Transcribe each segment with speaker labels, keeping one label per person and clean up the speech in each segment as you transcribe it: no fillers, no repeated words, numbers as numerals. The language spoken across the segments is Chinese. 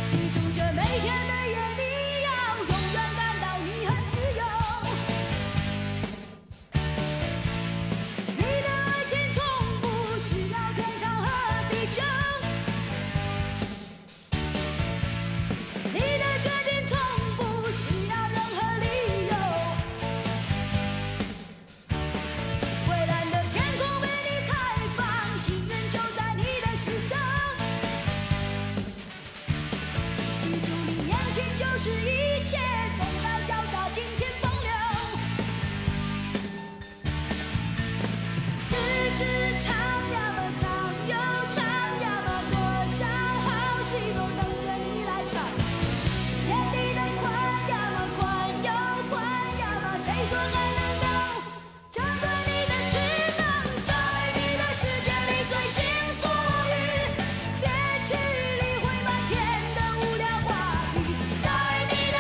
Speaker 1: 记住这每天的夜里，要永远感到你很自由。你的爱情从不需要天长和地久，你的决定从不需要任何理由。蔚蓝的天空为你开放，幸运就在你的视角。记住你年轻就是一切，纵然潇洒尽情风流。日子长呀嘛长，又长呀嘛，多少好戏都等着你来唱。天地的宽呀嘛宽，又宽呀嘛，谁说还能够张开你的翅膀，在你的世界里随心所欲，别去理会满天的无聊话题。在你的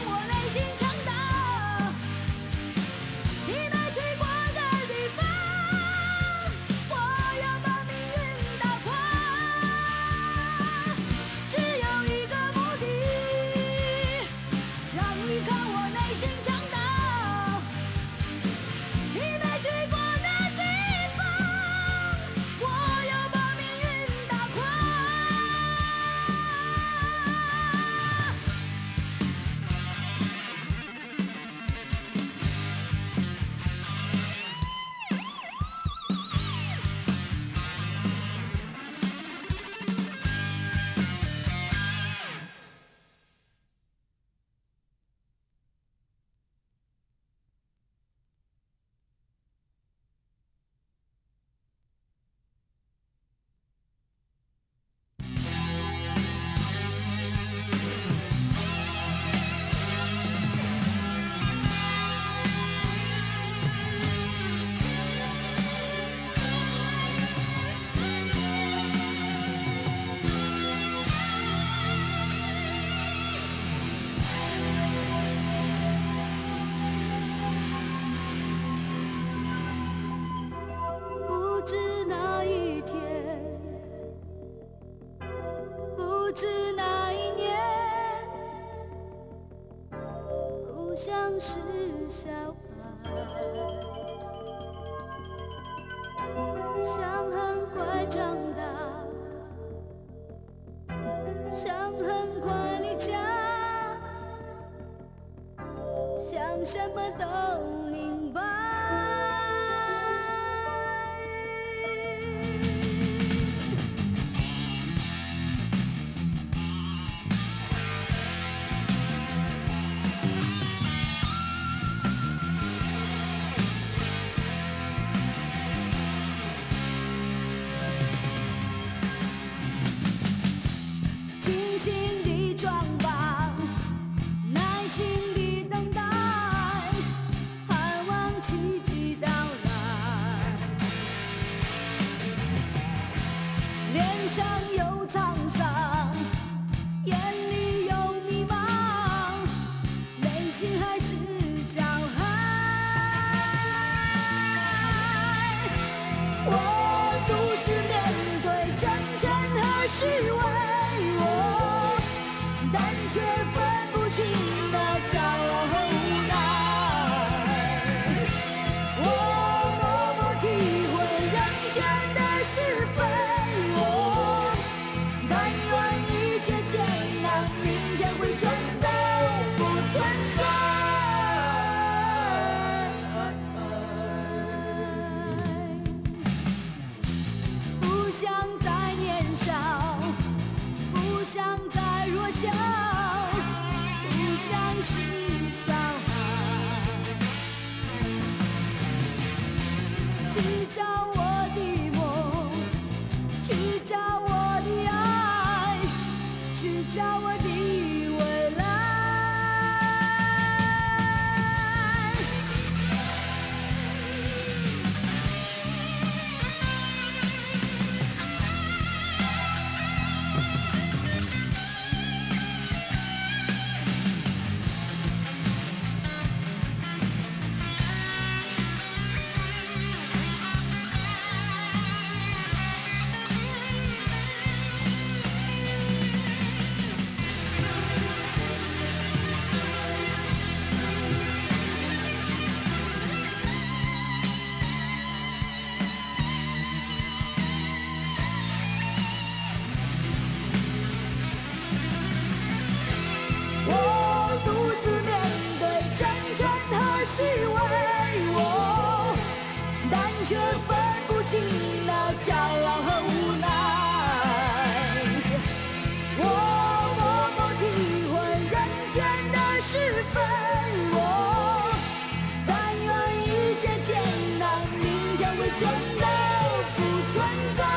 Speaker 1: 我内心强大。你没去过的地方，我要把命运打垮。只有一个目的，让你看我内心强大。你没去过的地方，我要把命运打垮。不知哪一天，不知哪一年，不像是小孩，想很快长大，想很快离家，想什么都明白。精心的装扮，耐心的等待，盼望奇迹到来。脸上有沧桑，眼里有迷茫，内心还是小孩。我独自面对真正和虚伪，但却分不清的骄傲和无奈。我默默体会人间的是非，我但愿一切艰难，明天会真的不存在。不想再年少，不想再弱小，不像是小孩，去找我的梦，去找我的爱，去找我的未来。我独自面对真诚和虚伪，我但却分不清那骄傲和无奈。我默默体会人间的是非，我但愿一切艰难，明天会真的不存在。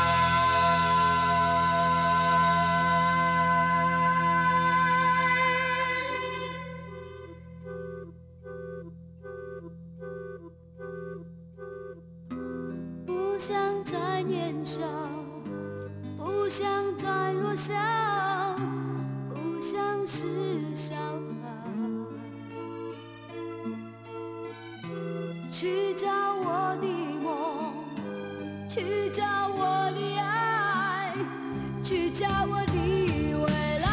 Speaker 1: 不想再年少，不想再弱小，不像是小孩。 去找我的梦，去找我的爱，去找我的未来。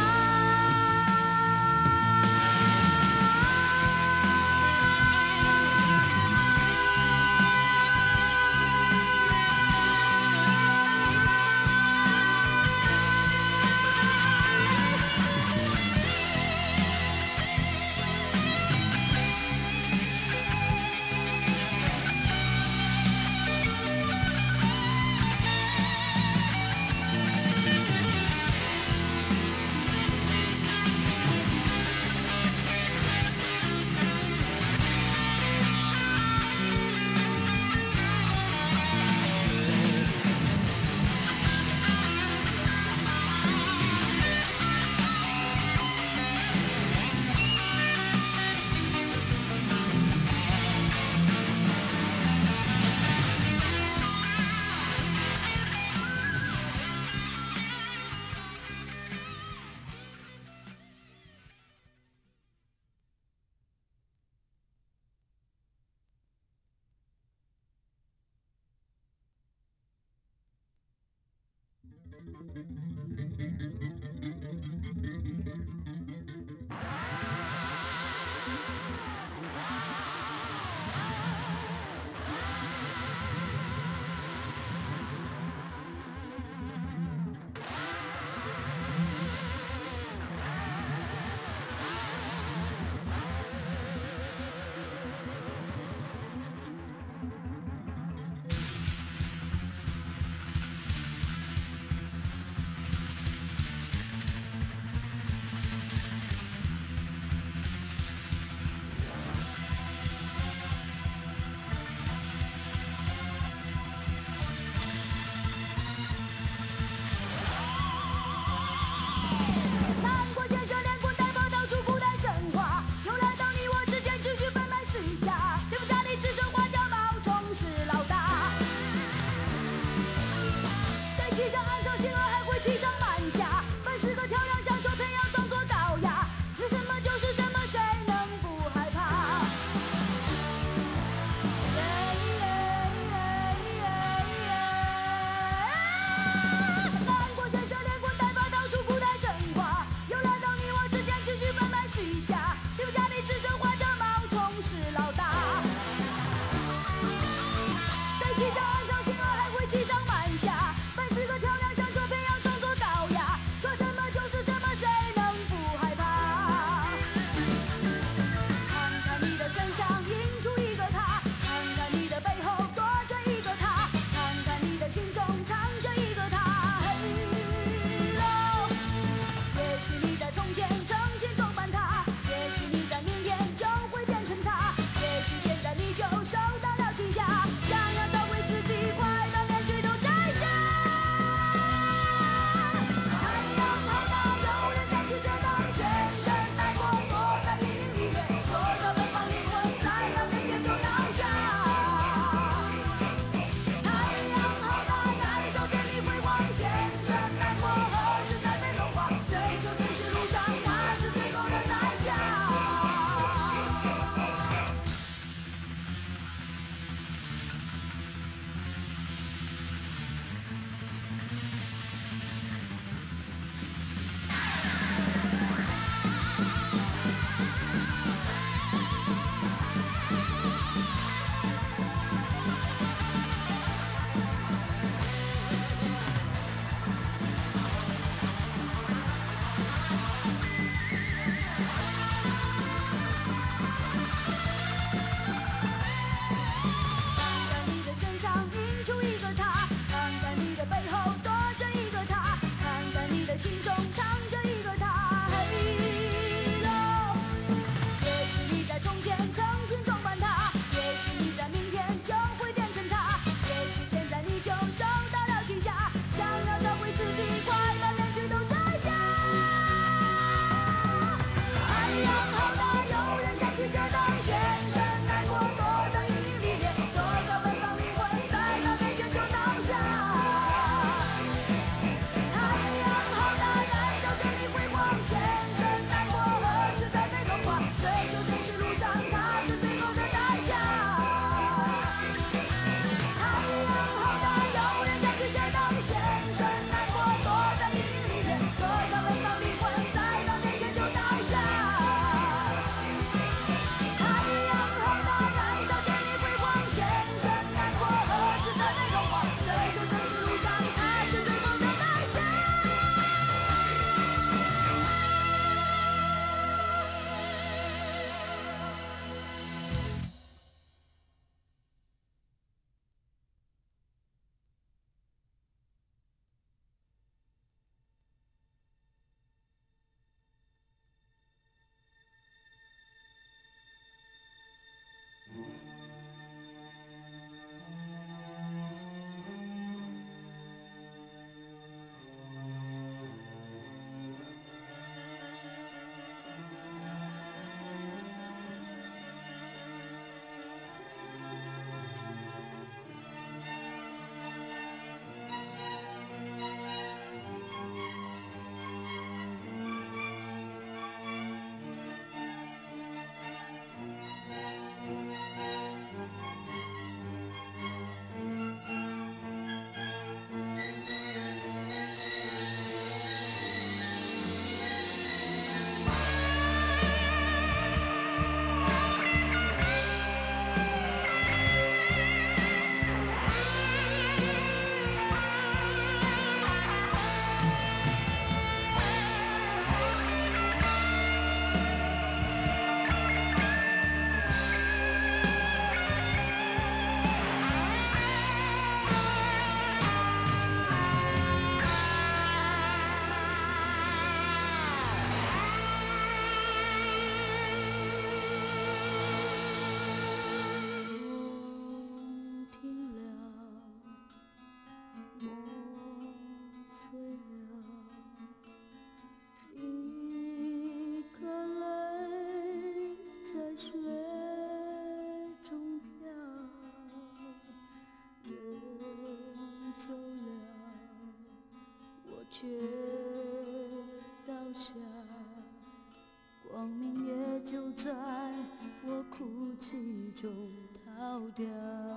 Speaker 1: 就在我哭泣中逃掉。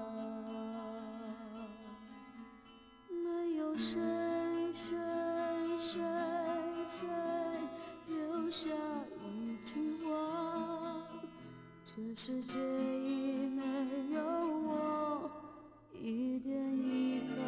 Speaker 1: 没有谁留下一句话，这世界已没有我一点依靠。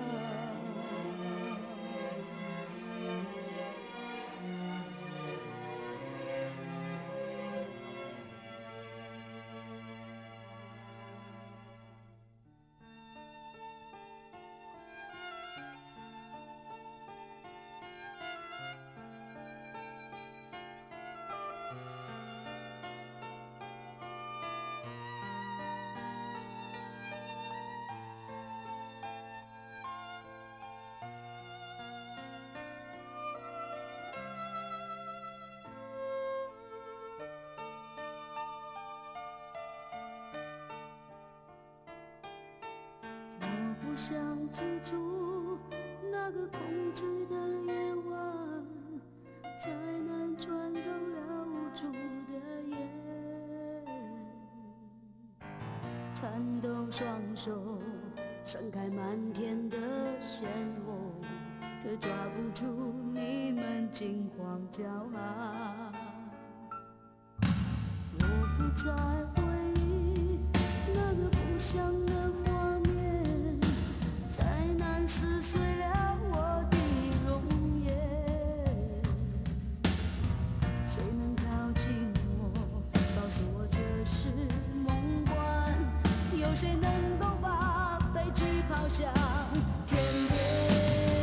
Speaker 1: 我想记住那个空虚的夜晚，在那穿透了无助的夜，颤抖双手甩开漫天的漩涡，却抓不住你们惊慌骄傲。我不再回忆那个不祥的画面，再难撕碎了我的容颜。谁能靠近我，告诉我这是梦幻？有谁能够把悲剧抛向天边？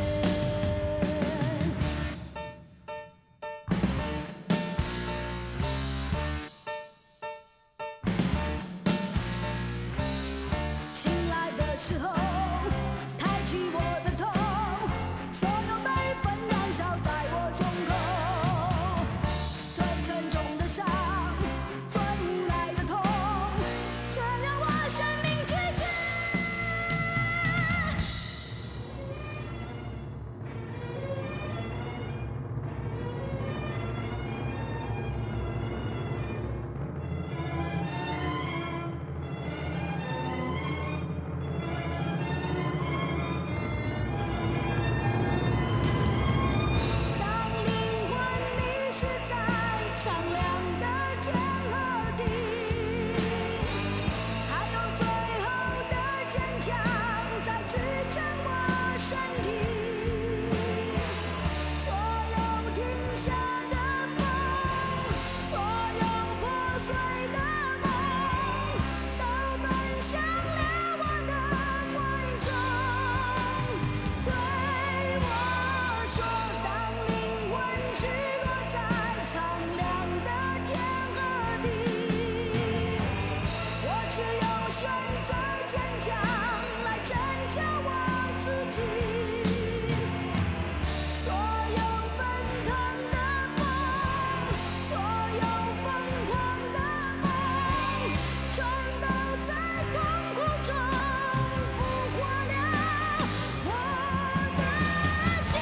Speaker 1: 醒来的时候，抬起我的头，所有悲愤燃烧在我胸口，最沉重的伤，最无奈的痛，这让我生命拒绝。当灵魂迷失在苍凉的天和地，还有最后的坚强在支撑我身体。所有停下的风，所有破碎的梦，都奔向了我的怀中，对我说：当灵魂坠落在苍凉的天和地，我只有选择坚强来拯救我自己。所有奔腾的梦，所有疯狂的梦，全都在痛苦中俘获了我的心。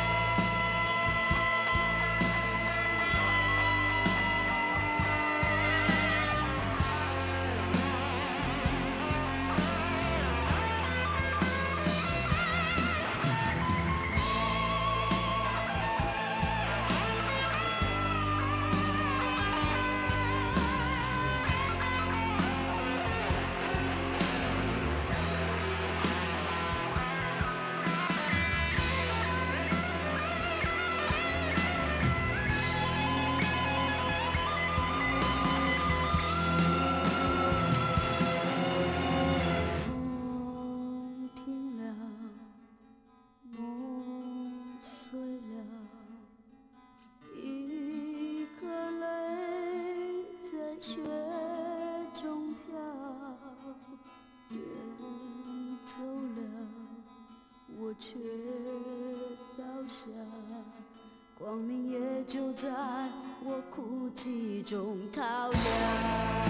Speaker 1: 风停了，梦碎了，一颗泪在雪中飘，人走了，我却倒下，光明也就在我哭泣中逃掉。